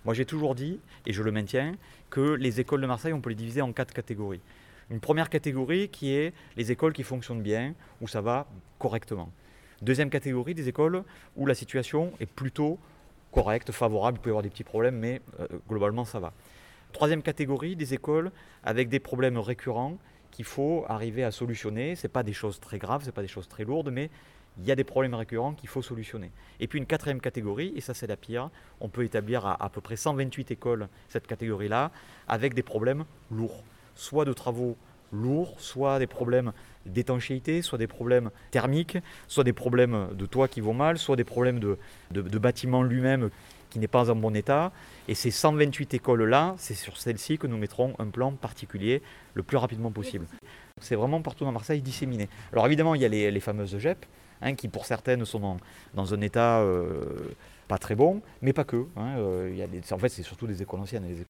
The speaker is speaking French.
Moi j'ai toujours dit, et je le maintiens, que les écoles de Marseille, on peut les diviser en 4 catégories. Une première catégorie qui est les écoles qui fonctionnent bien, où ça va correctement. Deuxième catégorie, des écoles où la situation est plutôt correcte, favorable, il peut y avoir des petits problèmes, mais globalement ça va. Troisième catégorie, des écoles avec des problèmes récurrents qu'il faut arriver à solutionner. Ce n'est pas des choses très graves, ce n'est pas des choses très lourdes, mais il y a des problèmes récurrents qu'il faut solutionner. Et puis une quatrième catégorie, et ça c'est la pire, on peut établir à peu près 128 écoles cette catégorie-là, avec des problèmes lourds. Soit de travaux lourds, soit des problèmes d'étanchéité, soit des problèmes thermiques, soit des problèmes de toit qui vont mal, soit des problèmes de bâtiment lui-même qui n'est pas en bon état. Et ces 128 écoles-là, c'est sur celles-ci que nous mettrons un plan particulier le plus rapidement possible. C'est vraiment partout dans Marseille disséminé. Alors évidemment, il y a les fameuses GEP, qui pour certaines sont dans un état pas très bon, mais pas que. En fait, c'est surtout des écoles anciennes.